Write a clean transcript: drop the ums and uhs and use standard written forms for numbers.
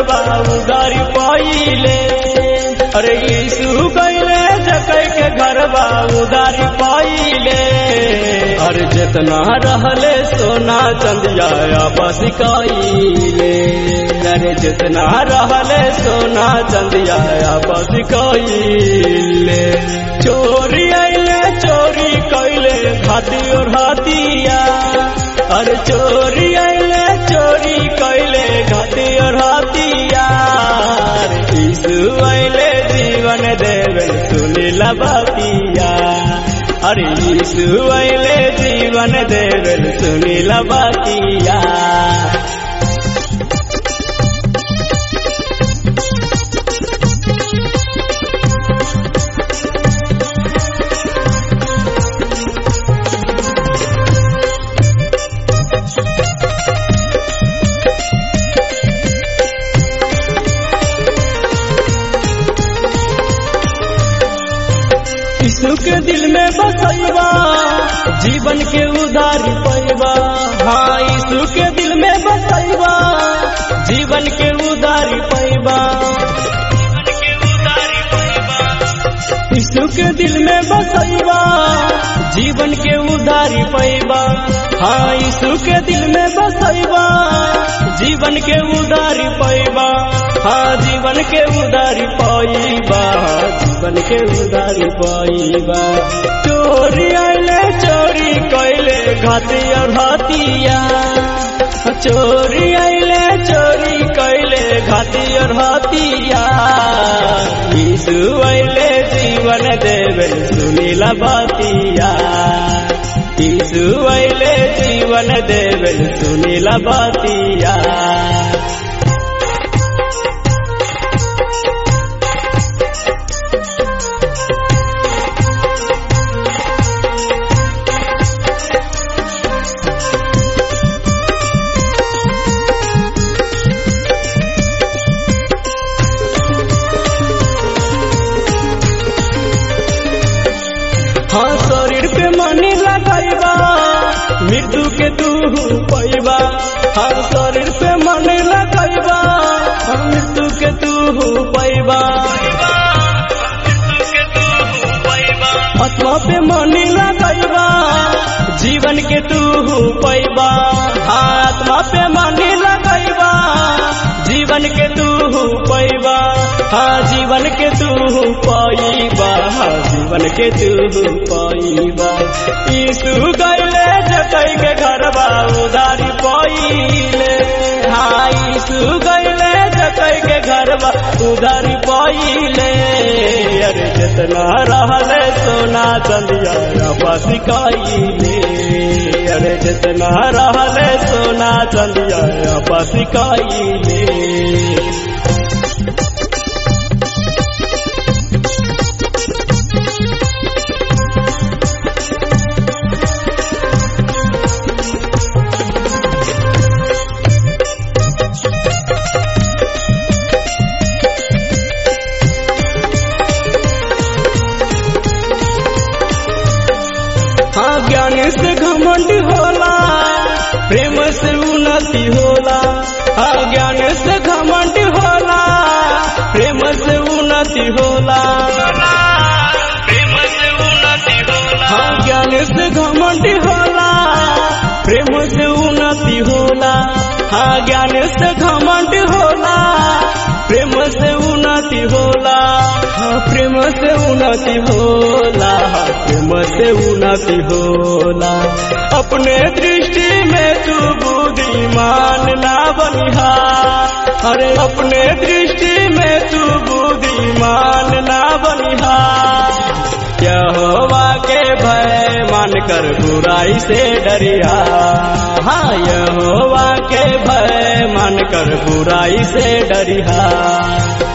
घरबा उधारी पाइले। अरे यीशु गइले जकै के घरबा उधारी पाइले। अरे जितना रहले सोना चंदिया आपस कइले। अरे जितना रहले सोना चंदिया आपस कइले। चोरी आइले चोरी कइले हाथी और हाथिया। अरे चोरी आइले चोरी कइले हाथी और हाथिया। यीशु आइले जीवन देवे सुनीला बातिया। अरे यीशु आइले जीवन देवे सुनीला बातिया। यीशु के दिल में बसैबा जीवन के उधारी पैबा। हाँ यीशु के दिल में बसैबा जीवन के उधारी पैबा। यीशु के दिल में बसैबा जीवन के उधारी पैबा। हाँ यीशु के दिल में बसैबा जीवन के उधारी पैबा। हाँ जीवन के उधारी पाइबा। जीवन के उधारी पाइबा। चोरी आइले चोरी कइले घाती और हाथिया। चोरी आइले चोरी कइले घाती और हाथिया। यीशु आइले जीवन देवे सुनीला बातिया। यीशु आइले जीवन देवे सुनीला बातिया। हाँ शरीर पे मनी लगाइबा मृत्यु के तू पैबा। हाँ शरीर पे मनी लगाइबा मृत्यु के तू पैबा। आत्मा पे मनी लगाइबा जीवन के तू पैबा। हाँ आत्मा पे मनी लगाइबा जीवन के तू पैबा। हाँ जीवन के तू पाइबा। हाँ जीवन के तू पाइबा। यीशु गइले जकै के घरबा उधारी पाइले। हाँ यीशु गइले जकै के घरबा उधारी पाइले। अरे जितना रहले सोना चंदिया आपस कइले। अरे जितना रहले सोना चंदिया आपस कइले। हाँ ज्ञान से घमंड होला प्रेम से उन्नति होला। हाँ ज्ञान से घमंड होला प्रेम से उन्नति होला। हाँ ज्ञान से घमंड होला प्रेम से उन्नति होला। हाँ ज्ञान से घमंड होला प्रेम से उन्नति होला। हाँ प्रेम से उन्नति होला। हाँ प्रेम से उन्नति होला। अपने दृष्टि में तू बुद्धिमान ना बनिहा। अरे अपने दृष्टि में तू बुद्धिमान ना बनिहा। यहोवा के भय मानकर बुराई से डरिया। हाँ यहोवा के भय मानकर बुराई से डरिया।